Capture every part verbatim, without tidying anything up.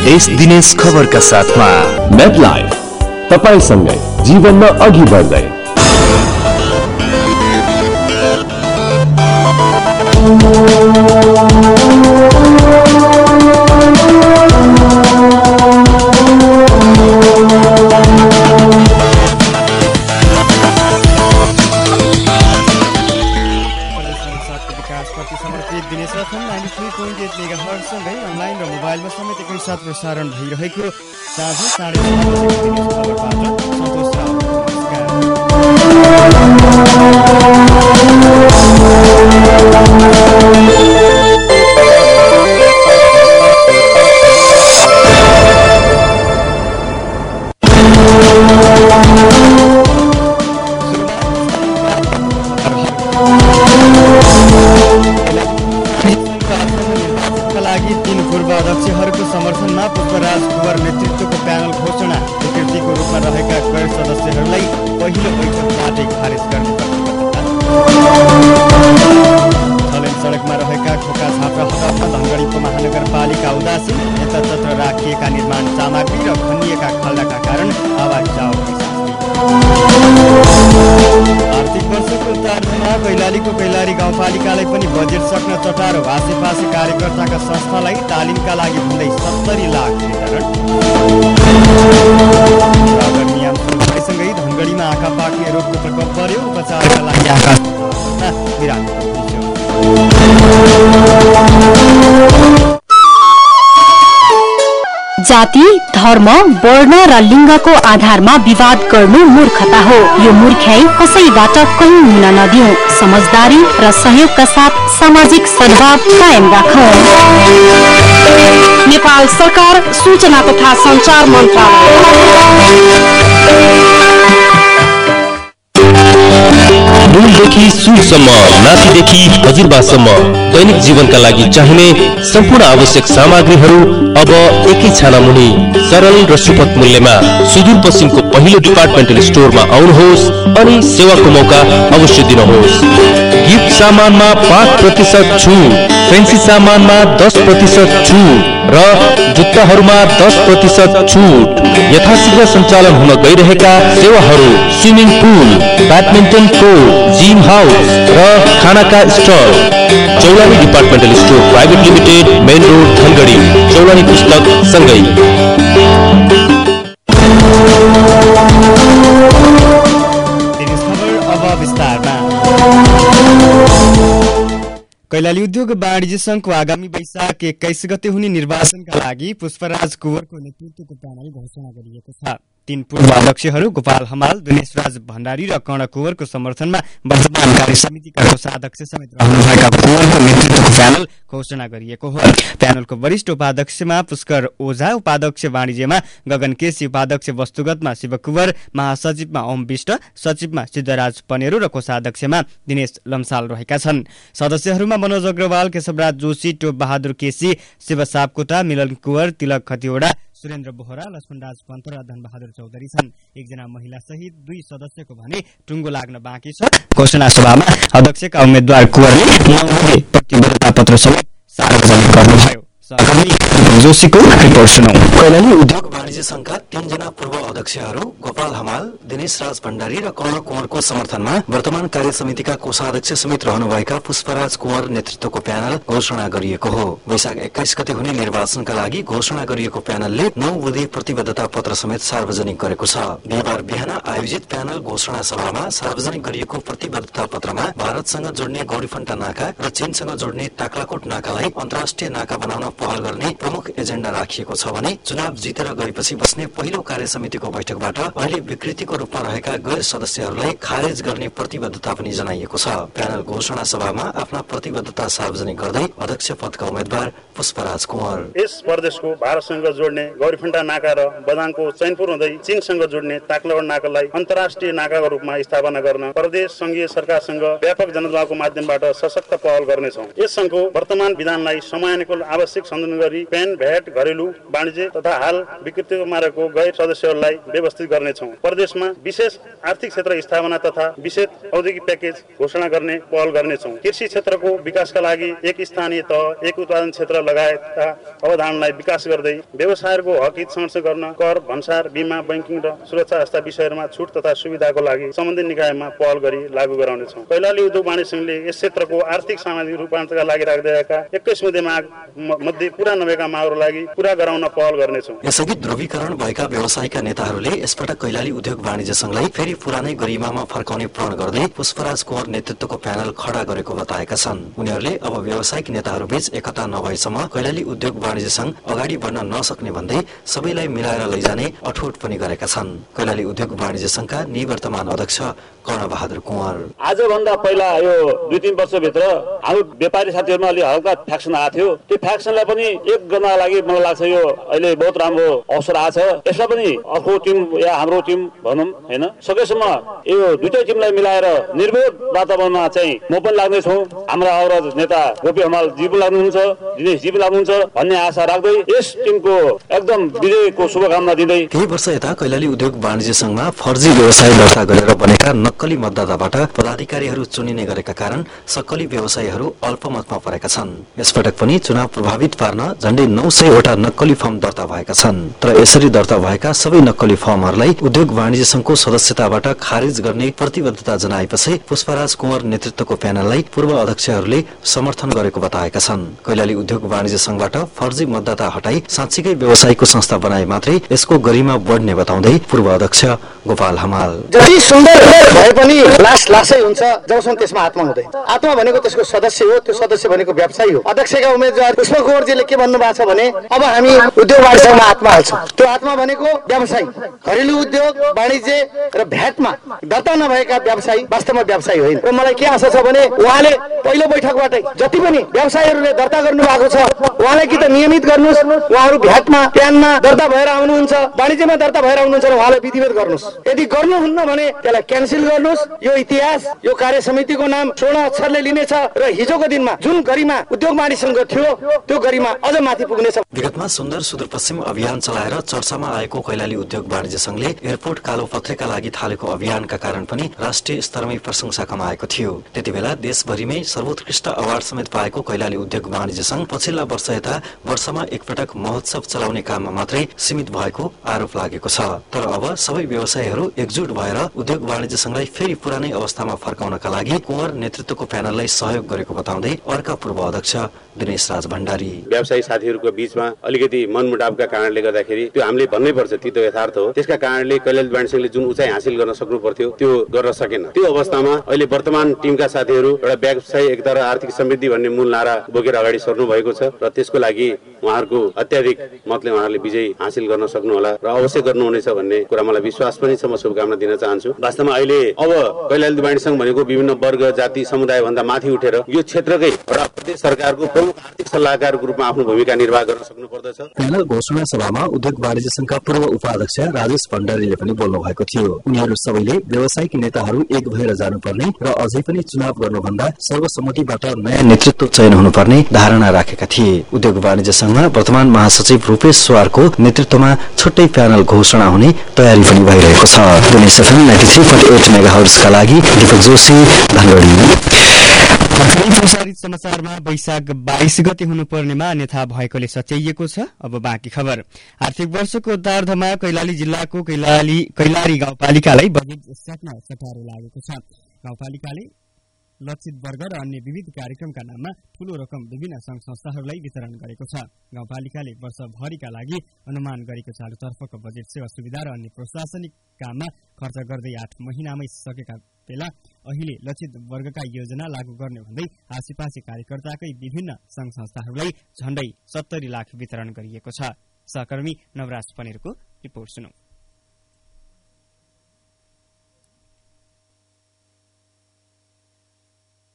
देश दिनेश खबरका साथमा मेटलाइफ तपाईसँगै जीवनमा अघि बढ्दै। साथ प्रसारण भइरहेको साँझ साढे खबरबाट सन्तोष राव। अध्यक्षहरूको समर्थनमा पुष्पराज कुँवर नेतृत्वको प्यानल घोषणा। विकृतिको रूपमा रहेका गैर सदस्यहरूलाई पहिलो बैठकबाटै खारेज गर्ने प्रतिबद्धता। छलेन सडकमा रहेका खोका छाप्रा हटाउन धनगढीको महानगरपालिका उदासीन। यतातत्र राखिएका निर्माण सामग्री र खनिएका खाल्डाका कारण आवाज जाओ। आर्थिक वर्षको चार्जमा कैलालीको कैलाली गाउँपालिकालाई पनि बजेट सक्न चटारो। आसेपासे कार्यकर्ताका संस्थालाई तालिमका लागि भन्दै सत्तरी लाख वितरण। सँगै धनगढीमा आँखा पाक्ने रोगको प्रकोप बढ्यो। उपचारका लागि आँखा जाति, धर्म, वर्ण र लिङ्गको आधारमा विवाद गर्नु मूर्खता हो। यो मूर्खाइ कसैबाट कहीँ हुन नदिऊ। समझदारी र सहयोगका साथ सामाजिक सद्भाव कायम राखौं। नेपाल सरकार सूचना तथा सञ्चार मन्त्रालय। मूलदेखि सुरसम्म, नातिदेखि हजुरबासम्म दैनिक जीवनका लागि चाहिने सम्पूर्ण आवश्यक सामग्रीहरू अब एकै छाना मुनि सरल र सुपथ मूल्यमा सुदूरपश्चिमको पहिलो डिपार्टमेन्टल स्टोरमा आउनुहोस् अनि सेवाको मौका अवश्य दिनुहोस्। गिफ्ट सामानमा पाँच प्रतिशत छुट, फेन्सी सामानमा दस प्रतिशत छुट र जुत्ताहरूमा दस प्रतिशत छुट। यथाशीघ्र सञ्चालन हुन गइरहेका सेवाहरू swimming pool, badminton court, gym house र खानाका stall. Chaulani departmental store private limited, main road, Dhangadhi. Chaulani पुस्तक सँगै। कैलाली उद्योग वाणिज्य संघको आगामी वैशाख एक्काइस गते हुने निर्वाचनका लागि पुष्पराज कुँवरको नेतृत्वको प्यानल घोषणा गरिएको छ। तीन पूर्व अध्यक्षहरू गोपाल हमाल, दिनेश राज भण्डारी र कर्ण कुँवरको समर्थनमा वर्तमान कार्य समितिका कोषाध्यक्ष समेत रहनुभएका कुँवरको नेतृत्वको प्यानल घोषणा गरिएको हो। प्यानलको वरिष्ठ उपाध्यक्षमा पुष्कर ओझा, उपाध्यक्ष वाणिज्यमा गगन केसी, उपाध्यक्ष वस्तुगतमा शिव कुँवर, महासचिवमा ओम विष्ट, सचिवमा सिद्धराज पनेरू र कोषाध्यक्षमा दिनेश लम्साल रहेका छन्। सदस्यहरूमा मनोज अग्रवाल, केशवराज जोशी, टोप बहादुर केसी, शिव सापकोटा, मिलन कुँवर, तिलक खतिवडा, सुरेन्द्र बोहरा, लक्ष्मणराज पन्त र धनबहादुर चौधरी छन्। एकजना महिला सहित दुई सदस्यको भने टुङ्गो लाग्न बाँकी छ। घोषणा सभामा अध्यक्षका उम्मेद्वार कुँवरले नौ प्रतिबद्धता पत्र समेत सार्वजनिक गर्नुभयो। जोशीको रिपोर्ट सुनौ। कैलाली उद्योग वाणिज्य संघका तीनजना पूर्व अध्यक्षहरू गोपाल हमाल, दिनेश राज भण्डारी र कर्ण कुँवरको समर्थनमा वर्तमान कार्य समितिका कोषाध्यक्ष समेत रहनुभएका पुष्पराज कुँवर नेतृत्वको प्यानल घोषणा गरिएको हो। वैशाख एक्काइस गते हुने निर्वाचनका लागि घोषणा गरिएको प्यानलले नौ बुँदे प्रतिबद्धता पत्र समेत सार्वजनिक गरेको छ। बिहिबार बिहान आयोजित प्यानल घोषणा सभामा सार्वजनिक गरिएको प्रतिबद्धता पत्रमा भारतसँग जोड्ने गौरीफन्टा नाका र चीनसँग जोड्ने टाक्लाकोट नाकालाई अन्तर्राष्ट्रिय नाका बनाउन पहल गर्ने प्रमुख एजेन्डा राखिएको छ भने चुनाव जितेर गएपछि बस्ने पहिलो कार्य समितिको बैठकबाट अहिले विकृतिको रूपमा रहेका गैर सदस्यहरूलाई खारेज गर्ने प्रतिबद्धता पनि जनाइएको छ। प्यानल घोषणा सभामा आफ्ना प्रतिबद्धता सार्वजनिक गर्दै अध्यक्ष पदका उम्मेद्वार पुष्पराज कुँवर, यस प्रदेशको भारतसँग जोड्ने गौरीफन्टा नाका र बदाङको चैनपुर हुँदै चीनसँग जोड्ने टाक्लाकोट नाकालाई अन्तर्राष्ट्रिय नाकाको रूपमा स्थापना गर्न प्रदेश संघीय सरकारसँग व्यापक जनसभाको माध्यमबाट सशक्त पहल गर्नेछौँ। यस संघको वर्तमान विधानलाई समयानुकूल आवश्यक संशोधन गरी पेन, भ्याट, घरेलु वाणिज्य तथा हाल विकृतिमा रहेको गैर सदस्यहरूलाई व्यवस्थित गर्नेछौँ। प्रदेशमा विशेष आर्थिक क्षेत्र स्थापना तथा विशेष औद्योगिक प्याकेज घोषणा गर्ने पहल गर्नेछौँ। कृषि क्षेत्रको विकासका लागि एक स्थानीय तह, एक उत्पादन क्षेत्र लगायतका अवधारणालाई विकास गर्दै व्यवसायहरूको हक हित संरक्षण गर्न कर, भन्सार, बीमा, बैंकिङ र सुरक्षा जस्ता विषयहरूमा छुट तथा सुविधाको लागि सम्बन्धित निकायमा पहल गरी लागू गराउनेछौँ। कैलाली उद्योग वाणिज्य संघले यस क्षेत्रको आर्थिक सामाजिक रूपान्तरणका लागि राख्दैका एक्काइस मुद्दे माग मध्ये पूरा नभएका मागहरू लागि पूरा गराउन पहल गर्नेछौँ। यसअघि ध्रुवीकरण भएका व्यवसायका नेताहरूले यसपटक कैलाली उद्योग वाणिज्य संघलाई फेरि पुरानै गरिमामा फर्काउने प्रण गर्दै पुष्पराज कुँवर नेतृत्वको प्यानल खडा गरेको बताएका छन्। उनीहरूले अब व्यावसायिक नेताहरूबीच एकता नभएसम्म कैलाली उद्योग वाणिज्य संघ अगाडि बढ्न नसक्ने भन्दै सबैलाई मिलाएर लैजाने अठोट पनि गरेका छन्। कैलाली उद्योग वाणिज्य संघका निवर्तमान अध्यक्ष कर्णबहादुर कुँवर आजभन्दा पहिला यो दुई तीन वर्षभित्र हाम्रो व्यापारी साथीहरूमा अलि हल्का फ्याक्सन आएको थियो। त्यो फ्याक्सनलाई पनि एक गर्नका लागि मलाई लाग्छ यो अहिले बहुत राम्रो अवसर आछ। यसलाई पनि अर्को टिम या हाम्रो टिम भनौँ होइन, सकेसम्म यो दुईटै टिमलाई मिलाएर निर्विरोध वातावरणमा चाहिँ म पनि लाग्नेछु, हाम्रा अग्रज नेता गोपी हमाल जी पनि लाग्नुहुन्छ, दिनेश जी पनि लाग्नुहुन्छ भन्ने आशा राख्दै यस टिमको एकदम विजयको शुभकामना दिँदै केही वर्ष यता कैलाली उद्योग वाणिज्य संघमा फर्जी व्यवसाय दर्ता गरेर बनेका नक्कली मतदाताबाट पदाधिकारीहरू चुनिने गरेका कारण सक्कली व्यवसायीहरू अल्पमतमा परेका छन्। यसपटक पनि चुनाव प्रभावित पार्न झण्डै नौ सयवटा नक्कली फर्म दर्ता भएका छन्। तर यसरी दर्ता भएका सबै नक्कली फर्महरूलाई उद्योग वाणिज्य संघको सदस्यताबाट खारिज गर्ने प्रतिबद्धता जनाएपछि पुष्पराज कुँवर नेतृत्वको प्यानललाई पूर्व अध्यक्षहरूले समर्थन गरेको बताएका छन्। कैलाली उद्योग वाणिज्य संघबाट फर्जी मतदाता हटाई साँच्चीकै व्यवसायको संस्था बनाए मात्रै यसको गरिमा बढ्ने बताउँदै पूर्व अध्यक्ष गोपाल हमाल जति सुन्दर भए पनि लास लासै हुन्छ जबसम्म त्यसमा आत्मा हुँदैन। आत्मा भनेको त्यसको सदस्य हो, त्यो सदस्य भनेको व्यवसायी हो। अध्यक्षका उम्मेदवार पुष्प कुँवरजीले के भन्नु भएको छ भने अब हामी उद्योग वाणिज्य संघमा आत्मा हाल्छौँ। त्यो आत्मा भनेको व्यवसायी, घरेलु उद्योग वाणिज्य र भ्याटमा दर्ता नभएका व्यवसायी वास्तवमा व्यवसायी होइन। र मलाई के आशा छ भने उहाँले पहिलो बैठकबाटै जति पनि व्यवसायीहरूले दर्ता गर्नु भएको छ उहाँलाई कि त नियमित गर्नुहोस्, उहाँहरू भ्याटमा प्यानमा दर्ता भएर आउनुहुन्छ, वाणिज्यमा दर्ता भएर आउनुहुन्छ र उहाँलाई विधिवत गर्नुहोस्। यदि गर्नुहुन्न भने त्यसलाई क्यान्सल गर्नुहोस्। यो इतिहास यो कार्य समितिको नाम स्वर्ण अक्षरले लिनेछ र हिजोको दिनमा जुन गरिमा उद्योग वाणिज्य संघ थियो त्यो गरिमा अझ माथि पुग्नेछ। विगतमा सुन्दर सुदूरपश्चिम अभियान चलाएर चर्चामा आएको कैलाली उद्योग वाणिज्य संघले एयरपोर्ट कालो पत्रेका लागि थालेको अभियानका कारण पनि राष्ट्रिय स्तरमै प्रशंसा कमाएको थियो। त्यति बेला देशभरिमै सर्वोत्कृष्ट अवार्ड समेत पाएको कैलाली उद्योग वाणिज्य संघ पछिल्ला वर्ष यता वर्षमा एकपटक महोत्सव चलाउने काममा मात्रै सीमित भएको आरोप लागेको छ। तर अब सबै व्यवसायीहरू एकजुट भएर उद्योग वाणिज्य संघलाई फेरि पुरानै अवस्थामा फर्काउनका लागि कुँवर नेतृत्वको प्यानललाई सहयोग गरेको बताउँदै अर्का पूर्व अध्यक्ष दिनेश राज भण्डारी व्यवसायी साथीहरूको बीचमा अलिकति मनमुटावका कारणले गर्दाखेरि त्यो हामीले भन्नै पर्छ, ती त यथार्थ हो। त्यसका कारणले कैलाली वाणिज्य संघले जुन उचाइ हासिल गर्न सक्नु पर्थ्यो त्यो गर्न सकेन। त्यो अवस्थामा अहिले वर्तमान टिमका साथीहरू एउटा व्यवसाय एकता र आर्थिक समृद्धि भन्ने मूल नारा बोकेर अगाडि सर्नु भएको छ र त्यसको लागि उहाँहरूको अत्याधिक मतले उहाँहरूले विजय हासिल गर्न सक्नु होला र अवश्य गर्नुहुनेछ भन्ने कुरा मलाई विश्वास पनि छ। म शुभकामना दिन चाहन्छु। वास्तवमा अहिले अब कैलाली वाणिज्य संघ भनेको विभिन्न वर्ग जाति समुदाय भन्दा माथि उठेर यो क्षेत्रकै एउटा प्रदेश सरकारको प्रमुख आर्थिक सल्लाहकारको रूपमा आफ्नो भूमिका निर्वाह गर्न सक्नु पर्दछ। प्यानल घोषणा सभामा उद्योग वाणिज्य संघका पूर्व उपाध्यक्ष राजेश भण्डारीले पनि बोल्नु भएको थियो। उनीहरू सबैले व्यावसायिक नेताहरू एक भएर जानुपर्ने र अझै पनि चुनाव गर्नुभन्दा सर्वसम्मतिबाट नयाँ नेतृत्व चयन हुनुपर्ने धारणा राखेका थिए। उद्योग वाणिज्य संघमा वर्तमान महासचिव रूपेश सुवारको नेतृत्वमा छुट्टै प्यानल घोषणा हुने तयारी पनि भइरहेको छ। Dinesh FM ninety three point eight मेगाहर्ट्जका लागि दीपक जोशी धनगढी। प्रसारित समाचारमा वैशाख बाइस गते हुनुपर्नेमा अन्यथा भएकोले सच्याइएको छ। अब बाँकी खबर। आर्थिक वर्षको उत्तरार्धमा कैलाली जिल्लाको कैलाली कैलारी गाउँपालिकालाई बजेट सट्न चटारो लागेको छ। गाउँपालिकाले लक्षित वर्ग र अन्य विविध कार्यक्रमका नाममा ठूलो रकम विभिन्न संघ संस्थाहरूलाई वितरण गरेको छ। गाउँपालिकाले वर्षभरिका लागि अनुमान गरेको चालुतर्फको बजेट सेवा सुविधा र अन्य प्रशासनिक काममा खर्च गर्दै आठ महिनामै सकेका बेला अहिले लक्षित वर्गका योजना लागू गर्ने भन्दै आसेपासे कार्यकर्ताकै विभिन्न संघ संस्थाहरूलाई झण्डै सत्तरी लाख वितरण गरिएको छ। सहकर्मी नवराज पनेरको रिपोर्ट सुनौ।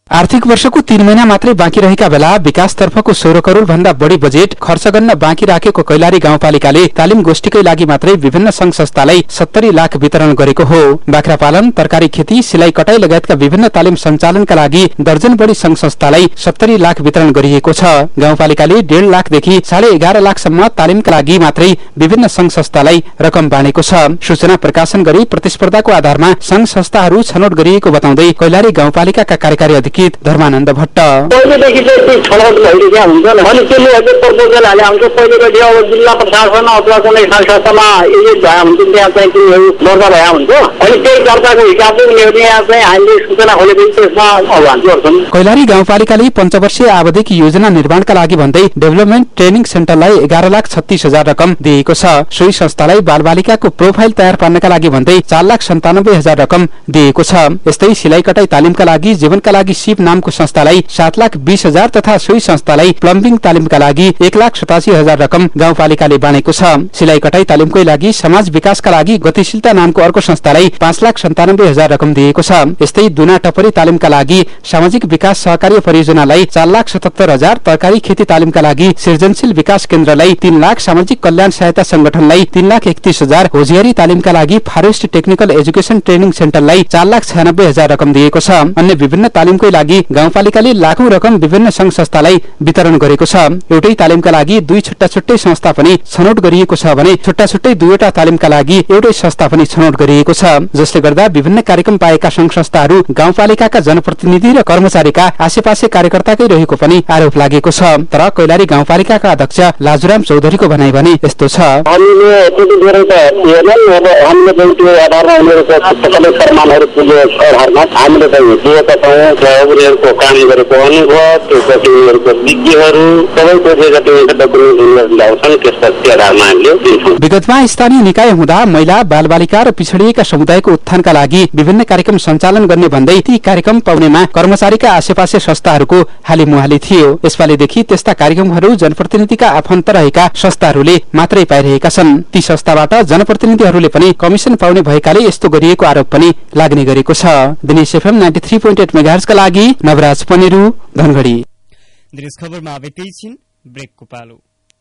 आर्थिक वर्षको तीन महिना मात्रै बाँकी रहेका बेला विकासतर्फको सोह्र करोड़ भन्दा बढ़ी बजेट खर्च गर्न बाँकी राखेको कैलाली गाउँपालिकाले तालिम गोष्ठीकै लागि मात्रै विभिन्न संघ संस्थालाई सत्तरी लाख वितरण गरेको हो। बाख्रा पालन, तरकारी खेती, सिलाई कटाई लगायतका विभिन्न तालिम सञ्चालनका लागि दर्जन बढ़ी संघ संस्थालाई सत्तरी लाख वितरण गरिएको छ। गाउँपालिकाले डेढ़ लाखदेखि साढे एघार लाखसम्म तालिमका लागि मात्रै विभिन्न संघ संस्थालाई रकम बाँडेको छ। सूचना प्रकाशन गरी प्रतिस्पर्धाको आधारमा संघ संस्थाहरू छनौट गरिएको बताउँदै कैलाली गाउँपालिकाका कार्यकारी अधिकारी धर्मानन्द भट्ट पहिलेदेखि चाहिँ छनौट भइरहेको हुन्छ अनि त्यसले अझै प्रपोजल हाले हुन्छ। पहिलेदेखि अब जिल्ला प्रशासन अथवा कुनै संस्थामा एजेन्ट भए हुन्छ, त्यहाँ चाहिँ तिनीहरू दर्ता भए हुन्छ। अनि त्यही दर्ताको हिसाबले उनीहरूले यहाँ चाहिँ हामीले सूचना खोलेपछि त्यसमा अभियान गर्छन्। कैलाली गाउँपालिकाले पञ्चवर्षीय आवधिक योजना निर्माणका लागि भन्दै डेभलपमेन्ट ट्रेनिङ सेन्टरलाई एघार लाख छत्तीस हजार रकम दिएको छ। सोही संस्थालाई बालबालिकाको प्रोफाइल तयार पार्नका लागि भन्दै चार लाख सन्तानब्बे हजार रकम दिएको छ। यस्तै सिलाई कटाई तालिमका लागि जीवनका लागि सिप नामको संस्थालाई सात लाख बीस हजार तथा सोही संस्थालाई प्लम्बिङ तालिमका लागि एक लाख सतासी हजार रकम गाउँपालिकाले बाँडेको छ। सिलाई कटाई तालिमकै लागि समाज विकासका लागि गतिशीलता नामको अर्को संस्थालाई पाँच लाख सन्तानब्बे हजार रकम दिएको छ। यस्तै दुना टपरी तालिमका लागि सामाजिक विकास सहकारी परियोजनालाई चार लाख सतहत्तर हजार, तरकारी खेती तालिमका लागि सृजनशील विकास केन्द्रलाई तीन लाख, सामाजिक कल्याण सहायता संगठनलाई तीन लाख एकतीस हजार, होजियारी तालिमका लागि फारेस्ट टेक्निकल एजुकेशन ट्रेनिङ सेन्टरलाई चार लाख छयानब्बे हजार रकम दिएको छ। अन्य विभिन्न तालिमकै लागि गाउँपालिकाले लाखौं रकम विभिन्न संघ संस्थालाई वितरण गरेको छ। एउटै तालिमका लागि दुई छुट्टा छुट्टै संस्था पनि छनौट गरिएको छ भने छुट्टा छुट्टै दुईवटा तालिमका लागि एउटै संस्था पनि छनौट गरिएको छ। जसले गर्दा विभिन्न कार्यक्रम पाएका संघ संस्थाहरू गाउँपालिकाका जनप्रतिनिधि र कर्मचारीका आसेपासे कार्यकर्ताकै रहेको पनि आरोप लागेको छ। तर कैलाली गाउँपालिकाका अध्यक्ष लाजुराम चौधरीको भनाइ भने यस्तो छ। हामीले त्यति धेरै त हेर्न अब हामीले चाहिँ त्यो आधारमा उनीहरूको पुस्तकालय प्रमाणहरू पुग्यो आधारमा हामीले चाहिँ दिएका छौँ। उनीहरूको काम गरेको अनुभव, त्यसपछि उनीहरूको विज्ञहरू सबैको डकुमेन्ट ल्याउँछन्, त्यसपछि आधारमा हामीले दिन्छौँ। विगतमा स्थानीय निकाय हुँदा महिला, बालबालिका र पिछडिएका समुदायको उत्थानका लागि विभिन्न कार्यक्रम सञ्चालन गर्ने भन्दै ती कार्यक्रम पाउनेमा कर्मचारीका आसेपासे संस्थाहरूको हालिमुहाली थियो। यसपालिदेखि त्यस्ता कार्यक्रमहरू जनप्रतिनिधिका आफन्त रहेका संस्थाहरूले मात्रै पाइरहेका छन्। ती संस्थाबाट जनप्रतिनिधिहरूले पनि कमिसन पाउने भएकाले यस्तो गरिएको आरोप पनि लाग्ने गरेको छ। Dinesh FM ninety three point eight मेगाहर्जका लागि नवराज पनेरू, धनगढी। देश खबरमा अब एकैछिन ब्रेकको पालो।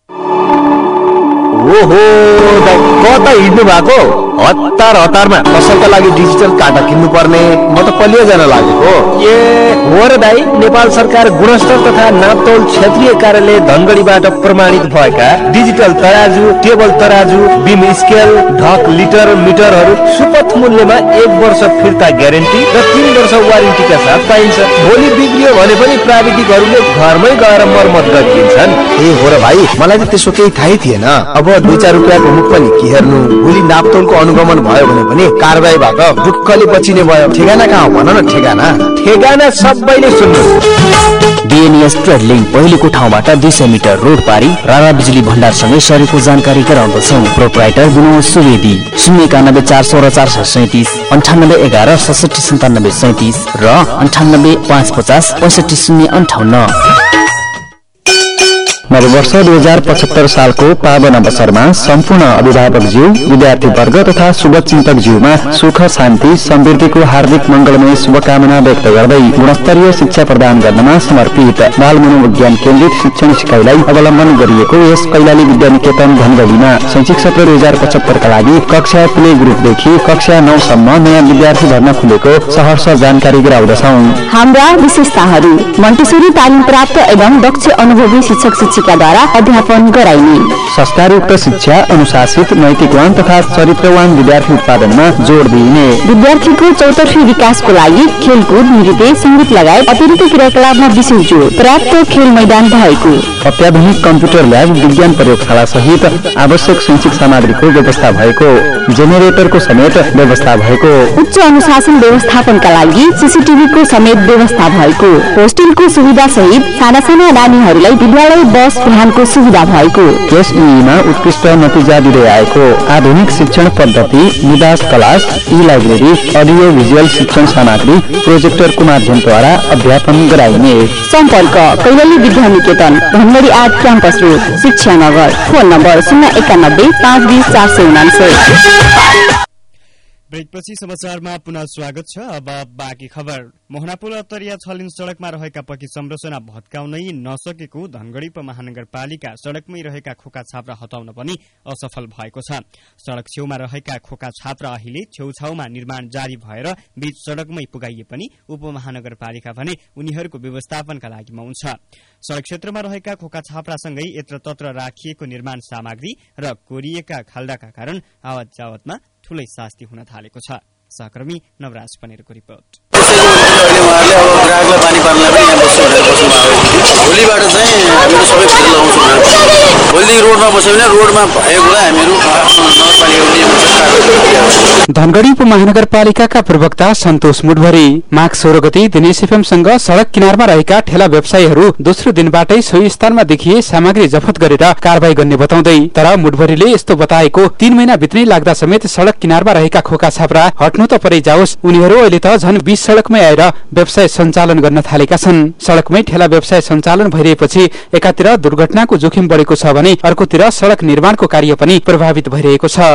ओहो कता हिँड्नु भएको? हतार हतारमा कसैका लागि डिजिटल काटा किन्नु पर्ने, म त कलिया जान लागेको। ए हो र दाई, नेपाल सरकार गुणस्तर तथा नापतोल क्षेत्रीय कार्यालय धनगढीबाट प्रमाणित भएका डिजिटल तराजु, टेबल तराजु, बिम स्केल, ढक, लिटर, मिटरहरू सुपथ मूल्यमा एक वर्ष फिर्ता ग्यारेन्टी र तीन वर्ष वारेन्टीका साथ पाइन्छ। भोलि बिग्रियो भने पनि प्राविधिकहरूले घरमै गएर मर्मत गरिदिन्छन्। ए हो र भाइ, मलाई त त्यसो केही थाहै थिएन। अब दुई चार रुपियाँको मुख पनि के हेर्नु, भोलि नापतोलको अनुगमन भयो भने पनि कारबाहीबाट दुःखले बचिने भयो। ठेगाना कहाँ भन न? ठेगाना ठेगाना सबैले सुन्नु। डीएनएस ट्रेड लिङ्क पहिलेको ठाउँबाट दुई सय मिटर रोड पारी राणा बिजुली भण्डारसँगै सरेको जानकारी गराउँदछौ। प्रोपराइटर विनोद सुवेदी, शून्य एकानब्बे चार सोह्र चार सय सैतिस, अन्ठानब्बे एघार सडसठी सन्तानब्बे सैतिस र अन्ठानब्बे पाँच पचास पैँसठी शून्य अन्ठाउन्न। नववर्ष दुई हजार पचहत्तर सालको पावन अवसरमा सम्पूर्ण अभिभावकज्यू, विद्यार्थीवर्ग तथा शुभचिन्तकज्यूमा सुख, शान्ति, समृद्धिको हार्दिक मङ्गलमय शुभकामना व्यक्त गर्दै गुणस्तरीय शिक्षा प्रदान गर्नमा समर्पित बाल मनोविज्ञान केन्द्रित शिक्षण सिकाइलाई अवलम्बन गरिएको यस कैलाली विद्यानिकेतन धनगढीमा शैक्षिक सत्र दुई हजार पचहत्तरका लागि कक्षा प्ले ग्रुपदेखि कक्षा नौसम्म नयाँ विद्यार्थी भर्ना खुलेको सहर्ष जानकारी गराउँदछौँ। हाम्रा विशेषताहरू: मन्टेसरी तालिम प्राप्त एवं दक्ष अनुभवी शिक्षक शिक्षिकाद्वारा अध्यापन गराइने, संस्कारयुक्त शिक्षा, अनुशासित, नैतिकवान तथा चरित्रवान विद्यार्थी उत्पादनमा जोड दिइने, विद्यार्थीको चौतर्फी विकासको लागि खेलकुद, नृत्य, संगीत लगायत अतिरिक्त क्रियाकलापमा विशेष जोड, पर्याप्त खेल मैदान भएको, अत्याधुनिक कम्प्युटर ल्याब, विज्ञान प्रयोगशाला सहित आवश्यक शैक्षिक सामग्रीको व्यवस्था भएको, जेनेरेटरको समेत व्यवस्था भएको, उच्च अनुशासन व्यवस्थापनका लागि सीसीटीभीको समेत व्यवस्था भएको, होस्टेलको सुविधा सहित साना साना नानीहरूलाई विद्यालय बस वाहनको सुविधा भएको, एसईमा उत्कृष्ट नतिजा दिँदै आएको आधुनिक शिक्षण पद्धति, निवास class, e library, audio visual शिक्षण सामग्री, प्रोजेक्टरको माध्यमद्वारा अध्यापन गराइने। सम्पर्क: कैलाली विद्यानिकेतन, धनगढी आठ क्याम्पस रोड, शिक्षा नगर। फोन नम्बर शून्य एकानब्बे पाँच बिस चार सय उनान्सय। ब्रेकपछि समाचारमा पुनः स्वागत छ। अब बाँकी खबर। मोहनापुल अत्तरिया छलिन सड़कमा रहेका पक्की संरचना भत्काउनै नसकेको धनगढ़ी उपमहानगरपालिका सड़कमै रहेका खोका छाप्रा हटाउन पनि असफल भएको छ। सड़क छेउमा रहेका खोका छाप्रा अहिले छेउछाउमा निर्माण जारी भएर बीच सड़कमै पुगाइए पनि उपमहानगरपालिका भने उनीहरूको व्यवस्थापनका लागि मौन छ। सड़क क्षेत्रमा रहेका खोका छाप्रासँगै यत्र तत्र राखिएको निर्माण सामग्री र कोरिएका खाल्डाका कारण आवत जावतमा ठूलै शास्ति हुन थालेको छ। सहकर्मी नवराज पनेरको रिपोर्ट। ग्राहकलाई पानी पार्नलाई पनि यहाँ बस्नु भनेर बस्नु भएको भोलिबाट चाहिँ हामीहरू सबै भित्र लगाउँछौँ। भोलिदेखि रोडमा बस्यो भने रोडमा भएको कुरा हामीहरू धनगढ़ी उपमहानगरपालिकाका प्रवक्ता सन्तोष मुडभरी माघ सोह्र गते दिनेश एफएमसँग सड़क किनारमा रहेका ठेला व्यवसायीहरू दोस्रो दिनबाटै सोही स्थानमा देखिए सामग्री जफत गरेर कारवाही गर्ने बताउँदै, तर मुडभरीले यस्तो बताएको तीन महिना बित्नै लाग्दा समेत सड़क किनारमा रहेका खोका छाप्रा हट्नु त परै जाओस्, उनीहरू अहिले त झन् बीच सड़कमै आएर व्यवसाय सञ्चालन गर्न थालेका छन्। सड़कमै ठेला व्यवसाय सञ्चालन भइरहेपछि एकातिर दुर्घटनाको जोखिम बढेको छ भने अर्कोतिर सड़क निर्माणको कार्य पनि प्रभावित भइरहेको छ।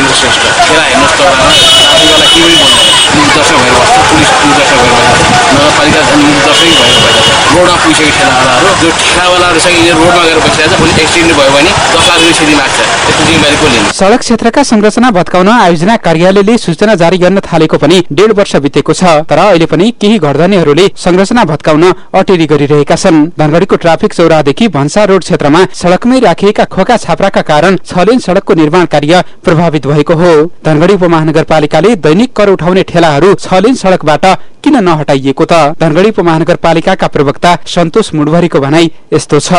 रोडमा पुगिसकेको ठेलावालाहरू जो ठेलावालाहरूसँग रोडमा गएर बसिरहेको छ, भोलि एक्सिडेन्ट भयो भने दस लाख रुपियाँ क्षति लाग्छ। त्यसको जिम्मेवारी को लिने? सड़क क्षेत्रका संरचना भत्काउन आयोजना कार्यालयले सूचना जारी गर्न थालेको पनि डेढ वर्ष बितेको छ, तर अहिले पनि केही घरधनीहरूले संरचना भत्काउन अटेरी गरिरहेका छन्। धनगढ़ीको ट्राफिक चौरादेखि भन्सा रोड क्षेत्रमा सड़कमै राखिएका खोका छाप्राका कारण छ लेन सड़कको निर्माण कार्य प्रभावित भएको हो। धनगढ़ी उपमहानगरपालिकाले दैनिक कर उठाउने ठेलाहरू छ लेन सड़कबाट किन नहटाइएको त? धनगढ़ी उपमहानगरपालिकाका प्रवक्ता सन्तोष मुडभरीको भनाई यस्तो छ।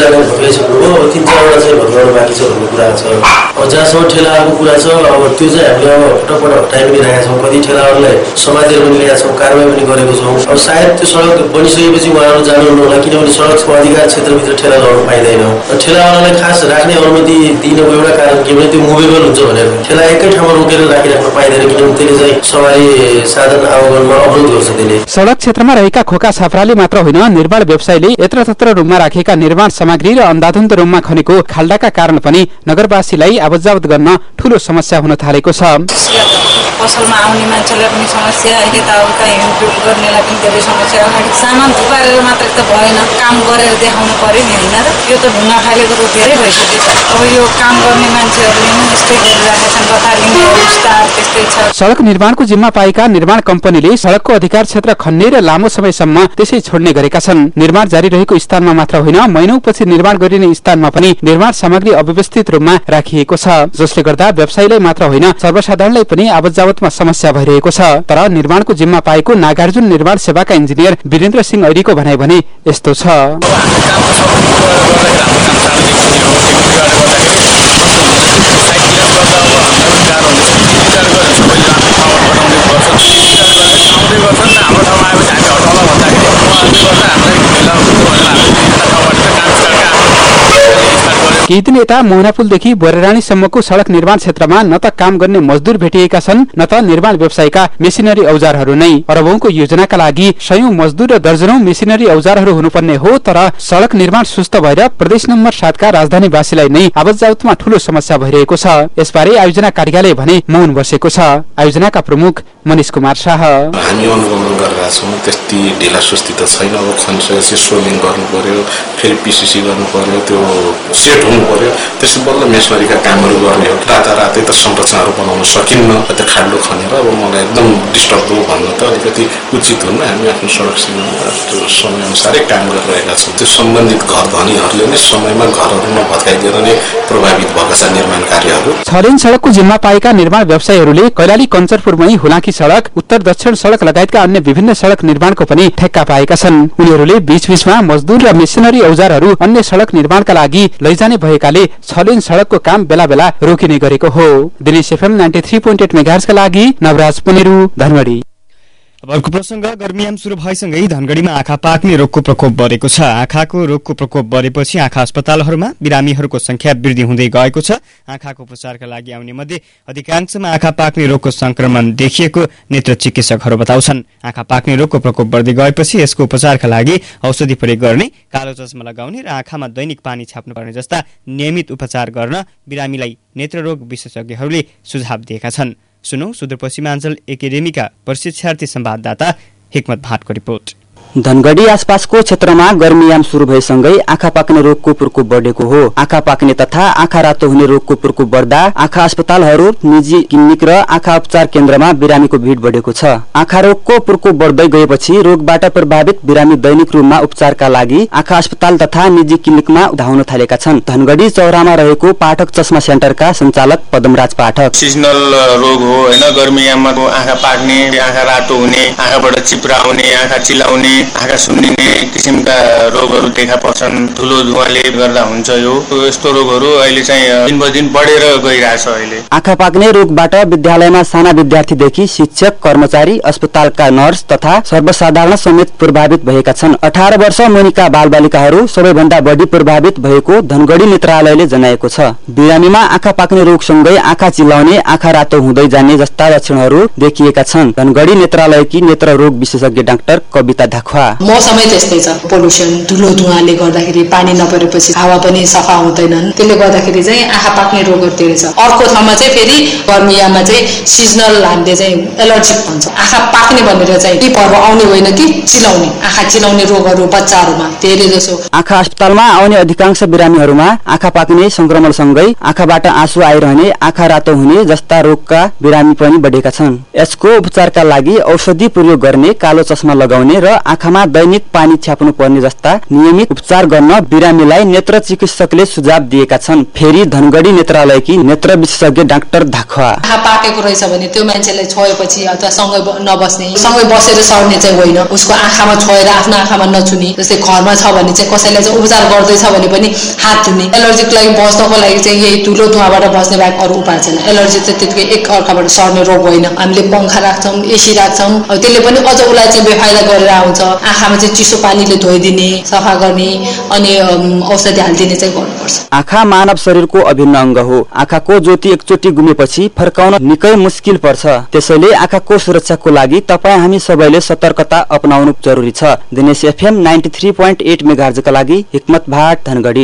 जहाँसम्म ठेलाहरूको कुरा छ, अब त्यो चाहिँ हामीले अब पटक हटाइ पनि रहेका छौँ। कति ठेलाहरूलाई समातेर पनि ल्याएका छौँ, कारवाही पनि गरेको छौँ। अब सायद त्यो सडक बनिसकेपछि उहाँहरू जानुहुन्न होला, किनभने सडकको अधिकार क्षेत्रभित्र ठेला लगाउनु पाइँदैन। ठेलावालालाई खास राख्ने अनुमति दिनको एउटा कारण के भने त्यो मुभेबल हुन्छ भनेर ठेला एकै ठाउँमा रोकेर राखिराख्न पाइँदैन, किनभने त्यसले चाहिँ सवारी साधन आवागमनमा अवरोध गर्छ। त्यसले सड़क क्षेत्रमा रहेका खोका छाप्राले मात्र होइन, निर्माण व्यवसायले यत्र तत्र रूममा राखेका निर्माण सामग्री र अन्धाधुन्ध रूममा खनेको खाल्डाका कारण पनि नगरवासीलाई आवतजावत गर्न ठूलो समस्या हुन थालेको छ। पसलमा आउने मान्छेलाई पनि समस्या, यताउता हिँडडुल गर्नेलाई पनि धेरै समस्या। सामान थुपारेर मात्र त भएन, काम गरेर देखाउनु पर्यो नि होइन र? यो त ढुङ्गा खालेको त धेरै भइसकेछ। अब यो काम गर्ने मान्छेहरूले पनि यस्तै गरिरहेका छन्, बतालिने स्टार त्यस्तै छ। सड़क निर्माणको जिम्मा पाएका निर्माण कम्पनीले सड़कको अधिकार क्षेत्र खन्ने र लामो समयसम्म त्यसै छोड्ने गरेका छन्। निर्माण जारी रहेको स्थानमा मात्र होइन, महिनौपछि निर्माण गरिने स्थानमा पनि निर्माण सामग्री अव्यवस्थित रूपमा राखिएको छ, जसले गर्दा व्यवसायीलाई मात्र होइन सर्वसाधारणलाई पनि आवतजावतमा समस्या भइरहेको छ। तर निर्माणको जिम्मा पाएको नागार्जुन निर्माण सेवाका इन्जिनियर वीरेन्द्र सिंह ऐरीको भनाइ भने यस्तो छ। केही दिन यता मोहनापुलदेखि बोरेरानीसम्मको सड़क निर्माण क्षेत्रमा न त काम गर्ने मजदूर भेटिएका छन्, न त निर्माण व्यवसायका मेसिनरी औजारहरू नै। अरबौंको योजनाका लागि सयौं मजदूर र दर्जनौं मेसिनरी औजारहरू हुनुपर्ने हो, तर सड़क निर्माण सुस्त भएर प्रदेश नम्बर सातका राजधानीवासीलाई नै आवतजावतमा ठूलो समस्या भइरहेको छ। यसबारे आयोजना कार्यालय भने मौन बसेको छ। आयोजनाका प्रमुख मनिष कुमार शाह, हामी अनुगमन गरेका छौँ, त्यति ढिला सुस्ती त छैन। अब खनिसकेपछि सोलिङ गर्नु पर्यो, फेरि पिसिसी गर्नु पर्यो, त्यो सेट हुनु पर्यो, त्यसै बल्ल मेसनरीका कामहरू गर्ने हो। रातारातै त संरचनाहरू बनाउन सकिन्न, त्यो खाड्लो खनेर। अब मलाई एकदम डिस्टर्ब हो भन्न त अलिकति उचित हुन्न। हामी आफ्नो सडक सीमा समय अनुसारै काम गरिरहेका छौँ। त्यो सम्बन्धित घर धनीहरूले नै समयमा घरहरूमा भत्काइदिएर नै प्रभावित भएका छन् निर्माण कार्यहरू। छ लेन सड़कको जिम्मा पाएका निर्माण व्यवसायीहरूले कैलाली कञ्चरपुरमै हुलाकी सड़क, उत्तर दक्षिण सड़क लगायतका अन्य विभिन्न सड़क निर्माणको पनि ठेक्का पाएका छन्। उनीहरूले बीचबीचमा मजदूर र मेसिनरी औजारहरू अन्य सड़क निर्माणका लागि लैजाने भएकाले छ लेन सड़कको काम बेला बेला रोकिने गरेको हो। Dinesh FM ninety three point eight मेगाहर्जका लागि नवराज पुनेरू, धनगढ़ी। अब अर्को प्रसंग, गर्मीयाम शुरू भएसँगै धनगढ़ीमा आँखा पाक्ने रोगको प्रकोप बढेको छ। आँखाको रोगको प्रकोप बढेपछि आँखा अस्पतालहरूमा बिरामीहरूको संख्या वृद्धि हुँदै गएको छ। आँखाको उपचारका लागि आउने मध्ये अधिकांशमा आँखा पाक्ने रोगको संक्रमण देखिएको नेत्र चिकित्सकहरू बताउँछन्। आँखा पाक्ने रोगको प्रकोप बढ्दै गएपछि यसको उपचारका लागि औषधि प्रयोग गर्ने, कालो चस्मा लगाउने र आँखामा दैनिक पानी छाप्नुपर्ने जस्ता नियमित उपचार गर्न बिरामीलाई नेत्ररोग विशेषज्ञहरूले सुझाव दिएका छन्। सुनौ सुदूरपश्चिमाञ्चल एकाडेमीका प्रशिक्षार्थी संवाददाता हिक्मत भाटको रिपोर्ट। धनगढी आसपासको क्षेत्रमा गर्मीयाम सुरु भएसँगै आँखा पाक्ने रोगको प्रकोप बढेको हो। आँखा पाक्ने तथा आँखा रातो हुने रोगको प्रकोप बढ्दा आँखा अस्पतालहरू, निजी क्लिनिक र आँखा उपचार केन्द्रमा बिरामीको भिड बढेको छ। आँखा रोगको प्रकोप बढ्दै गएपछि रोगबाट प्रभावित बिरामी दैनिक रूपमा उपचारका लागि आँखा अस्पताल तथा निजी क्लिनिकमा धाउन थालेका छन्। धनगढी चौरामा रहेको पाठक चस्मा सेन्टरका सञ्चालक पदमराज पाठक, सिजनल रोग हो हैन, गर्मीयाममा आँखा पाक्ने, आँखा रातो हुने, आँखाबाट चिप्रा हुने, आँखा चिलाउने, आँखा सुन्निने किसिमका रोगहरू देखा पर्छन्। ठुलो धुवाले गर्दा हुन्छ। यो यस्तो रोगहरू अहिले चाहिँ दिनबदिन बढेर गइरहेछ। अहिले आँखा पाक्ने रोगबाट विद्यालयमा साना विद्यार्थीदेखि शिक्षक, कर्मचारी, अस्पतालका नर्स तथा सर्वसाधारण समेत प्रभावित भएका छन्। अठार वर्ष मुनिका बालबालिकाहरू सबैभन्दा बढी प्रभावित भएको धनगढी नेत्रालयले जनाएको छ। बिरामीमा आँखा पाक्ने रोगसँगै आँखा चिलाउने, आँखा रातो हुँदै जाने जस्ता लक्षणहरू देखिएका छन्। धनगढी नेत्रालयकी नेत्र रोग विशेषज्ञ डाक्टर कविता धाखवा, मौसमै त्यस्तै छ। पोल्युसन, धुलो धुवाले गर्दाखेरि पानी नपरेपछि हावा पनि सफा हुँदैनन्। त्यसले गर्दाखेरि चाहिँ आँखा पाक्ने रोगहरू धेरै छ। अर्को ठाउँमा चाहिँ फेरि गर्मीयाममा चाहिँ सिजनल हामीले चाहिँ एलर्जिक भन्छ। आँखा पाक्ने भनेर चाहिँ ती पर्व आउने होइन कि चिलाउने, आँखा चिलाउने रोगहरू बच्चाहरूमा धेरै जसो। आँखा अस्पतालमा आउने अधिकांश बिरामीहरूमा आँखा पाक्ने संक्रमणसँगै आँखाबाट आँसु आइरहने, आँखा रातो हुने जस्ता रोगका बिरामी पनि बढेका छन्। यसको उपचारका लागि औषधि प्रयोग गर्ने, कालो चस्मा लगाउने र आँखामा दैनिक पानी छ्याप्नु पर्ने जस्ता नियमित उपचार गर्न बिरामीलाई नेत्र चिकित्सकले सुझाव दिएका छन्। फेरि धनगढी नेत्रालयकी नेत्र विशेषज्ञ डाक्टर धाखवा, आँखा पाकेको रहेछ भने त्यो मान्छेलाई छोएपछि अथवा सँगै नबस्ने, सँगै बसेर सर्ने चाहिँ होइन, उसको आँखामा छोएर आफ्नो आँखामा नछुने। जस्तै घरमा छ भने चाहिँ कसैलाई चाहिँ उपचार गर्दैछ भने पनि हात धुने। एलर्जीको लागि बस्नको लागि चाहिँ यही धुलो धुवाबाट बस्ने बाहेक अरू उपाय छैन। एलर्जी चाहिँ त्यतिकै एक अर्काबाट सर्ने रोग होइन। हामीले पङ्खा राख्छौँ, एसी राख्छौँ, त्यसले पनि अझ उसलाई चाहिँ बेफाइदा गरेर आउँछ। आँखामा चाहिँ चिसो पानीले धोइदिने, सफा गर्ने अनि औषधि हालिदिने चाहिँ गर्नुपर्छ। आँखा मानव शरीरको अभिन्न अंग हो। आँखाको ज्योति एकचोटि गुमेपछि फर्काउन निकै मुस्किल पर्छ। त्यसैले आँखाको सुरक्षाको लागि तपाईँ हामी सबैले सतर्कता अपनाउनु जरुरी छ। Dinesh FM ninety three point eight मेगाहर्जका लागि हिक्मत भाट, धनगढी।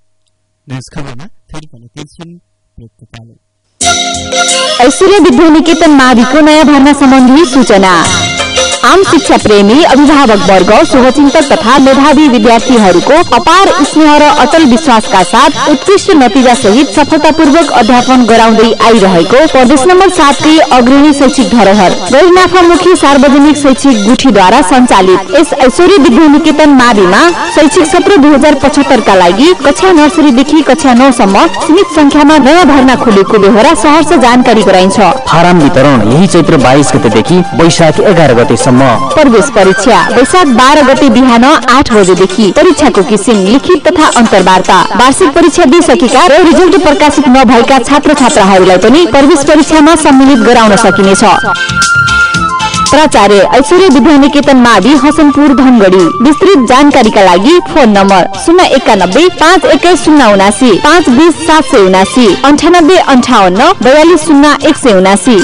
ऐश्वर्य विद्यानिकेतन माविको नयाँ भर्ना सम्बन्धी सूचना। आम शिक्षा प्रेमी, अभिभावक वर्ग, शुभचिन्तक तथा मेधावी विद्यार्थीहरूको अपार स्नेह र अचल विश्वासका साथ उत्कृष्ट नतिजा सहित सफलतापूर्वक अध्यापन गराउँदै आइरहेको प्रदेश नम्बर सातकै अग्रणी शैक्षिक धरोहर गैर नाफामुखी सार्वजनिक शैक्षिक गुठीद्वारा सञ्चालित यस ऐश्वर्य विद्यानिकेतन माविमा शैक्षिक सत्र दुई हजार पचहत्तर का लागि कक्षा नर्सरीदेखि कक्षा नौ सम्म सीमित संख्यामा नयाँ भर्ना खोलेको बेहोरा सहर्ष जानकारी गराइन्छ। फारम वितरण यही चैत्र बाइस गतेदेखि वैशाख एघार गतेसम्म। प्रवेश परीक्षा वैशाख बाह्र गते बिहान आठ बजेदेखि। परीक्षाको किसिम लिखित तथा अन्तर्वार्ता। वार्षिक परीक्षा दिइसकेका र रिजल्ट प्रकाशित नभएका छात्र छात्राहरूलाई पनि प्रवेश परीक्षामा सम्मिलित गराउन सकिनेछ। प्राचार्य ऐश्वर्य विद्यानिकेतन मावि, हसनपुर, धनगढी। विस्तृत जानकारीका लागि फोन नम्बर शून्य एकानब्बे पाँच एक्काइस शून्य उनासी पाँच बिस सात सय उनासी अन्ठानब्बे अन्ठाउन्न बयालिस शून्य एक सय उनासी।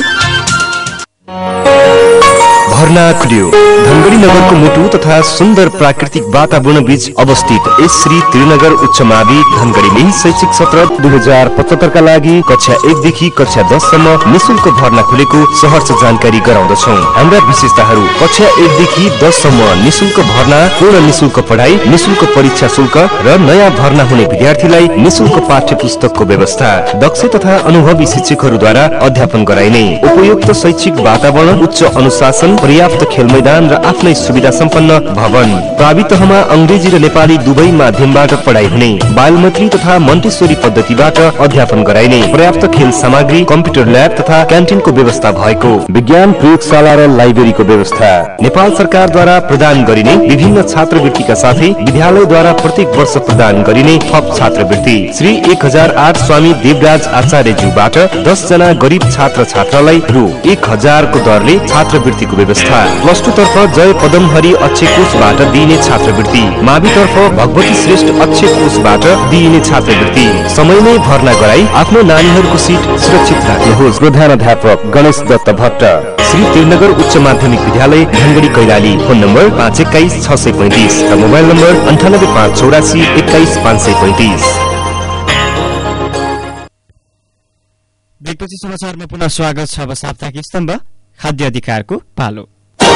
भर्ना कुड्यो धनगढी नगरको मुटु तथा सुन्दर प्राकृतिक वातावरण बीच अवस्थित यस श्री त्रिनगर उच्च मावि धनगढीले शैक्षिक सत्र दुई हजार पचहत्तर का लागि कक्षा एक देखि कक्षा दस सम्म निशुल्क भर्ना खुलेको सहर्ष जानकारी गराउँदछौँ। हाम्रा विशेषताहरू: कक्षा एक देखि दस सम्म निशुल्क भर्ना, पूर्ण निशुल्क पढाइ, निशुल्क परीक्षा शुल्क र नयाँ भर्ना हुने विद्यार्थीलाई निशुल्क पाठ्य पुस्तकको व्यवस्था, दक्ष तथा अनुभवी शिक्षकहरूद्वारा अध्यापन गराइने, उपयुक्त शैक्षिक वातावरण, उच्च अनुशासन, पर्याप्त खेल मैदान र आफ्नै सुविधा सम्पन्न भवन, प्रावि तहमा अंग्रेजी र नेपाली दुवै माध्यमबाट पढाइ हुने, बालमैत्री तथा मन्टेश्वरी पद्धतिबाट अध्यापन गराइने, पर्याप्त खेल सामग्री, कम्प्युटर ल्याब तथा क्यान्टिनको व्यवस्था भएको, विज्ञान प्रयोगशाला र लाइब्रेरीको व्यवस्था, नेपाल सरकारद्वारा प्रदान गरिने विभिन्न छात्रवृत्तिका साथै विद्यालयद्वारा प्रत्येक वर्ष प्रदान गरिने थप छात्रवृत्ति, श्री एक हजार आठ स्वामी देवराज आचार्यज्यूबाट दस जना गरीब छात्र छात्रालाई रु एक हजार को दरले छात्रवृत्तिको व्यवस्था, प्लस टू तर्फ जय पदमहरि अक्षय कोषबाट दिइने छात्रवृत्ति, मावि तर्फ भगवती श्रेष्ठ अक्षय कोषबाट दिइने छात्रवृत्ति। समयमै भर्ना गराई आफ्नो नानीहरूको सिट सुरक्षित राख्नुहोस्। प्रधानाध्यापक गणेश दत्त भट्ट, श्री त्रिनगर उच्च माध्यमिक विद्यालय धनगढी कैलाली। फोन नम्बर पाँच एक्काइस छ सय पैँतिस र मोबाइल नम्बर अन्ठानब्बे पाँच चौरासी एक्काइस पाँच सय पैँतिस। ब्रेकपछि समाचारमा पुनः स्वागत छ। अब साप्ताहिक स्तम्भ खाद्य अधिकारको पालो।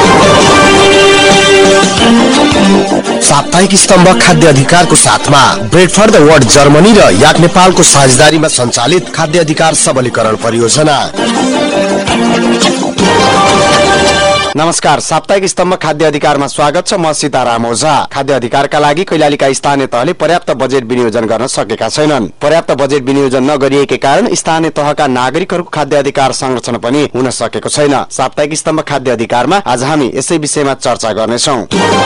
साप्ताहिक स्तम्भ खाद्य अधिकारको साथमा bread for the world Germany र याक नेपालको साझेदारीमा सञ्चालित खाद्य अधिकार सबलीकरण परियोजना। नमस्कार, साप्ताहिक स्तम्भ खाद्य अधिकारमा स्वागत छ। म सीताराम ओझा। खाद्य अधिकारका लागि कैलालीका स्थानीय तहले पर्याप्त बजेट विनियोजन गर्न सकेका छैनन्। पर्याप्त बजेट विनियोजन नगरिएकै कारण स्थानीय तहका नागरिकहरूको खाद्य अधिकार संरक्षण पनि हुन सकेको छैन। साप्ताहिक स्तम्भ खाद्य अधिकारमा आज हामी यसै विषयमा चर्चा गर्नेछौँ।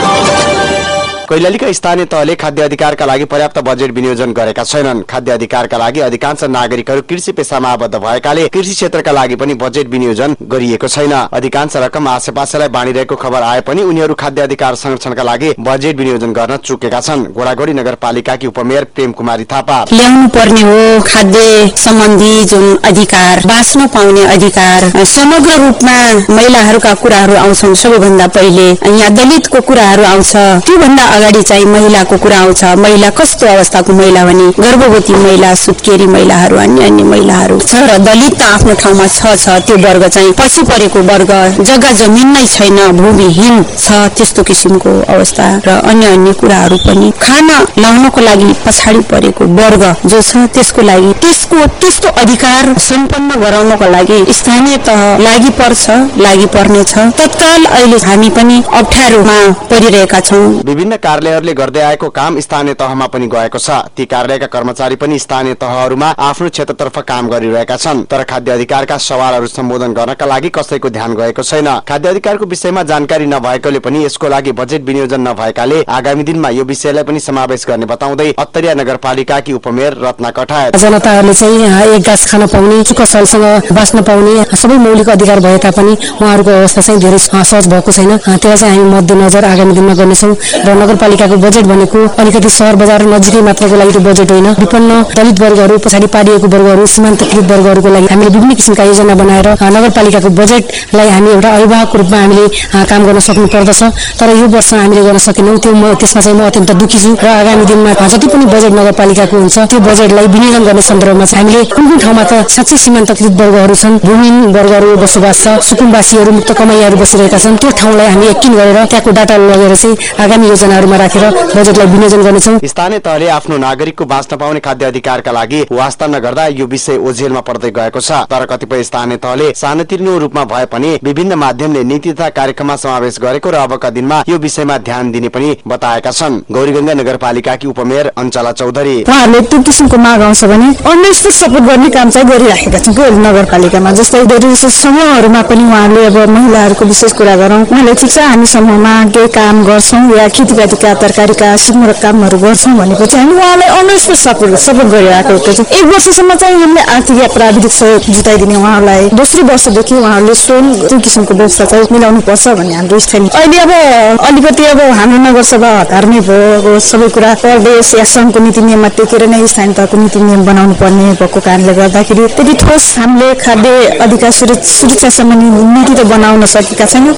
कैलालीका स्थानीय तहले खाद्य अधिकारका लागि पर्याप्त बजेट विनियोजन गरेका छैनन्। खाद्य अधिकारका लागि अधिकांश नागरिकहरू कृषि पेशामा आबद्ध भएकाले कृषि क्षेत्रका लागि पनि बजेट विनियोजन गरिएको छैन। अधिकांश रकम आसेपासेलाई बाँडिरहेको खबर आए पनि उनीहरू खाद्य अधिकार संरक्षणका लागि बजेट विनियोजन गर्न चुकेका छन्। घोडाघोडी नगरपालिकाकी उपमेयर प्रेम कुमारी थापा ल्याउनु पर्ने हो खाद्य सम्बन्धी जुन अधिकार, बाँच्न पाउने अधिकार, समग्र रूपमा महिलाहरूका कुराहरू आउँछन्। सबैभन्दा पहिले यहाँ दलितको कुराहरू आउँछ। त्योभन्दा अगाडि चाहिँ महिलाको कुरा आउँछ। महिला कस्तो अवस्थाको महिला भने गर्भवती महिला, सुत्केरी महिलाहरू, अन्य अन्य महिलाहरू छ र दलित त आफ्नो ठाउँमा छ छ त्यो वर्ग चाहिँ पछि परेको वर्ग, जग्गा जमिन नै छैन, भूमिहीन छ, त्यस्तो किसिमको अवस्था र अन्य अन्य कुराहरू पनि खाना लाउनको लागि पछाडि परेको वर्ग जो छ त्यसको लागि त्यसको त्यस्तो अधिकार सम्पन्न गराउनको लागि स्थानीय तह लागि पर्छ, लागि पर्नेछ। तत्काल अहिले हामी पनि अप्ठ्यारोमा परिरहेका छौँ। विभिन्न कार्यालयहरूले गर्दै आएको काम स्थानीय तहमा पनि गएको छ। ती कार्यालयका कर्मचारी पनि स्थानीय तहहरूमा आफ्नो क्षेत्रतर्फ काम गरिरहेका छन्। तर खाद्य अधिकारका सवालहरू सम्बोधन गर्नका लागि कसैको ध्यान गएको छैन। खाद्य अधिकारको विषयमा जानकारी नभएकोले पनि यसको लागि बजेट विनियोजन नभएकाले आगामी दिनमा यो विषयलाई पनि समावेश गर्ने बताउँदै अत्तरिया नगरपालिकाकी उपमेयर रत्ना कठायत जनताहरूले चाहिँ एक गाँस खान पाउने, सुखसलसँग बाँच्न पाउने सबै मौलिक अधिकार भए तापनि उहाँहरूको अवस्था चाहिँ धेरै सहज भएको छैन। त्यसलाई चाहिँ हामी मध्यनजर आगामी दिनमा गर्नेछौँ र नगरपालिकाको बजेट भनेको अलिकति सहर बजार नजिकै मात्रको लागि बजेट होइन। विपन्न दलित वर्गहरू, पछाडि पारिएको वर्गहरू, सीमान्तकृत वर्गहरूको लागि हामीले विभिन्न किसिमका योजना बनाएर नगरपालिकाको बजेटलाई हामी एउटा अभिभावकको रूपमा हामीले काम गर्न सक्नु पर्दछ। तर यो वर्ष हामीले गर्न सकेनौँ। त्यो म त्यसमा चाहिँ म अत्यन्त दुखी छु र आगामी दिनमा जति पनि बजेट नगरपालिकाको हुन्छ त्यो बजेटलाई विनियोजन गर्ने सन्दर्भमा चाहिँ हामीले कुन कुन ठाउँमा त साँच्चै सीमान्तकृत वर्गहरू छन्, भूमिहीन वर्गहरू बसोबास छ, सुकुम्बासीहरू, मुक्त कमाइहरू बसिरहेका छन्, त्यो ठाउँलाई हामी एककिन गरेर त्यहाँको डाटा लगेर चाहिँ आगामी योजनाहरूमा राखेर बजेटलाई विनियोजन गर्नेछौँ। स्थानीय तहले आफ्नो नागरिकको बाँच्न पाउने खाद्य अधिकारका लागि वास्ता नगर्दा यो विषय ओझेलमा पर्दै गएको छ। तर कतिपय स्थानीय तहले सानोतिनो रूपमा भए पनि विभिन्न माध्यमले नीति तथा कार्यक्रममा समावेश गरेको र अबका दिनमा यो विषयमा ध्यान दिने पनि बताएका छन्। गौरीगंगा नगरपालिकाकी उपमेयर अञ्चला चौधरी उहाँहरूले त्यो किसिमको माग आउँछ भने अनलाइन सपोर्ट गर्ने काम चाहिँ गरिराखेका छौँ गौरी नगरपालिकामा। जस्तै धेरै समूहहरूमा पनि उहाँहरूले अब महिलाहरूको विशेष कुरा गरौँ, उहाँले ठिक छ हामी समूहमा केही काम गर्छौँ या खेतीपातीका तरकारीका सिमूलक कामहरू गर्छौँ भनेको चाहिँ हामी उहाँलाई अनलाइन सपोर्ट सपोर्ट गरिरहेको हुन्छौँ। एक वर्षसम्म चाहिँ हामीले आर्थिक या प्राविधिक सहयोग जुटाइदिने उहाँहरूलाई। दोस्रो वर्षदेखि उहाँहरूले स्वयं त्यो किसिमको व्यवस्था चाहिँ मिलाउनु पर्छ भन्ने हाम्रो स्थानीय। अहिले अब अलिकति अब हाम्रो नगरसभा हतारमै भयो, सबै कुरा प्रदेश या सङ्घको नीति नियममा टेकेर नै स्थानीय तहको नीति नियम बनाउनु पर्ने भएको कारणले गर्दाखेरि त्यति ठोस हामीले खाद्य अधिकार सुरक्षा सम्बन्धी नीति त बनाउन सकेका छैनौँ।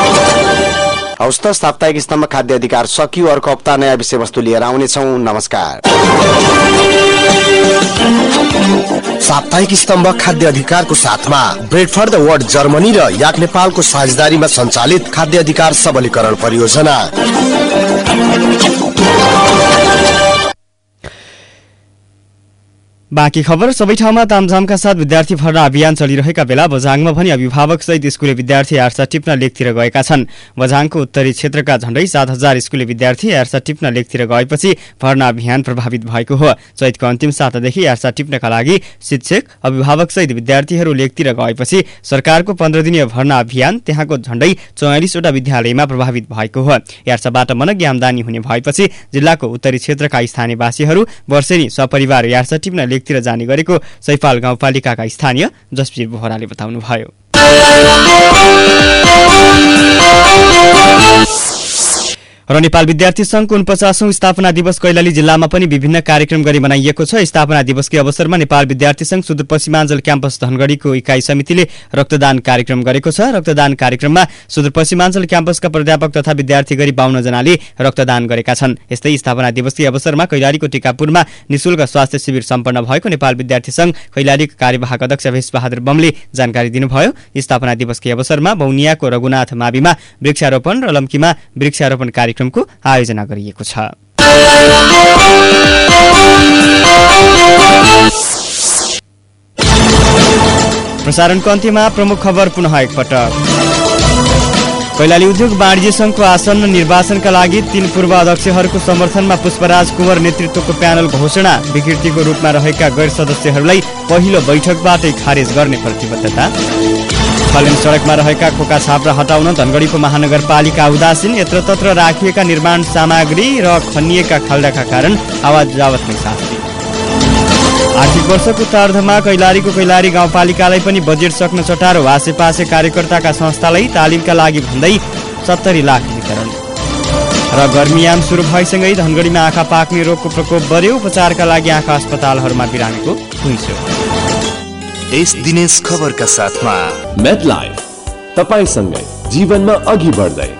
हवस् त, साप्ताहिक स्तम्भ खाद्य अधिकार सकियो। अर्को हप्ता नयाँ विषयवस्तु लिएर आउनेछौँ। नमस्कार। साप्ताहिक स्तम्भ खाद्य अधिकारको साथमा bread for the world Germany र याक नेपालको साझेदारीमा सञ्चालित खाद्य अधिकार सबलीकरण परियोजना। बाँकी खबर सबै ठाउँमा तामझामका साथ विद्यार्थी भर्ना अभियान चलिरहेका बेला बझाङमा पनि अभिभावक सहित स्कुले विद्यार्थी एयरसा टिप्न लेकतिर गएका छन्। बझाङको उत्तरी क्षेत्रका झण्डै सात हजार स्कुले विद्यार्थी एयरसा टिप्न लेकतिर गएपछि भर्ना अभियान प्रभावित भएको हो। चैतको अन्तिम सातादेखि एयरसा टिप्नका लागि शिक्षक अभिभावक सहित विद्यार्थीहरू लेकतिर गएपछि सरकारको पन्ध्र दिनीय भर्ना अभियान त्यहाँको झण्डै चौवालिसवटा विद्यालयमा प्रभावित भएको हो। एयरसाबाट मनग्य आमदानी हुने भएपछि जिल्लाको उत्तरी क्षेत्रका स्थानीयवासीहरू वर्षेनी सपरिवार एयरसा टिप्न तिर जाने गरेको सैपाल गाउँपालिकाका स्थानीय जसवीर बोहराले बताउनुभयो। र नेपाल विद्यार्थी संघको उनपचासौं स्थापना दिवस कैलाली जिल्लामा पनि विभिन्न कार्यक्रम गरी मनाइएको छ। स्थापना दिवसकै अवसरमा नेपाल विद्यार्थी संघ सुदूरपश्चिमाञ्चल क्याम्पस धनगढीको इकाइ समितिले रक्तदान कार्यक्रम गरेको छ। रक्तदान कार्यक्रममा सुदूरपश्चिमाञ्चल क्याम्पसका प्राध्यापक तथा विद्यार्थी गरी बाउन्न जनाले रक्तदान गरेका छन्। यस्तै स्थापना दिवसकै अवसरमा कैलालीको टिकापुरमा निशुल्क स्वास्थ्य शिविर सम्पन्न भएको नेपाल विद्यार्थी संघ कैलालीका कार्यवाहक अध्यक्ष भेषबहादुर बमले जानकारी दिनुभयो। स्थापना दिवसकै अवसरमा बौनियाको रघुनाथ माविमा वृक्षारोपण र लम्कीमा वृक्षारोपण कार्यक्रमको आयोजना गरिएको छ। प्रसारणको अन्त्यमा प्रमुख खबर पुनः एकपटक। कैलाली उद्योग वाणिज्य संघको आसन्न निर्वाचनका लागि तीन पूर्व अध्यक्षहरूको समर्थनमा पुष्पराज कुँवर नेतृत्वको प्यानल घोषणा। विकृतिको रूपमा रहेका गैर सदस्यहरूलाई पहिलो बैठकबाटै खारेज गर्ने प्रतिबद्धता। फलेन सडकमा रहेका खोका छाप्रा हटाउन धनगढीको महानगरपालिका उदासीन। यत्रतत्र राखिएका निर्माण सामग्री र खनिएका खाल्डाका कारण आवाज जावतमै शास्ति। आर्थिक वर्षको उत्तरार्धमा कैलालीको कैलाली गाउँपालिकालाई पनि बजेट सक्न चटारो। आसेपासे कार्यकर्ताका संस्थालाई तालिमका लागि भन्दै सत्तरी लाख वितरण। र गर्मीयाम सुरु भएसँगै धनगढीमा आँखा पाक्ने रोगको प्रकोप बढ्यो। उपचारका लागि आँखा अस्पतालहरूमा बिरामीको हुइसो। यस दिनेश खबरका साथमा मेडलाइफ तपाईसँगै जीवनमा अघि बढ्दै।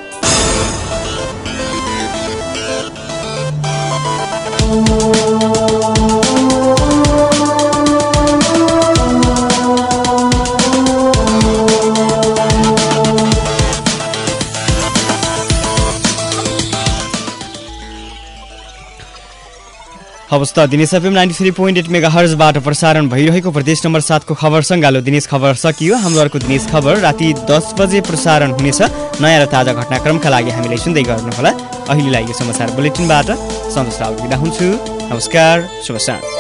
अवस्था Dinesh FM ninety three point eight मेगा हर्जबाट प्रसारण भइरहेको प्रदेश नम्बर सातको खबर सँगालो दिनेश खबर सकियो। हाम्रो अर्को दिनेश खबर राति दस बजे प्रसारण हुनेछ। नयाँ र ताजा घटनाक्रमका लागि हामीलाई सुन्दै गर्नुहोला। अहिलेलाई यो समाचार बुलेटिनबाट सन्तोष राउत बिदा हुन्छु। नमस्कार, शुभ साँझ।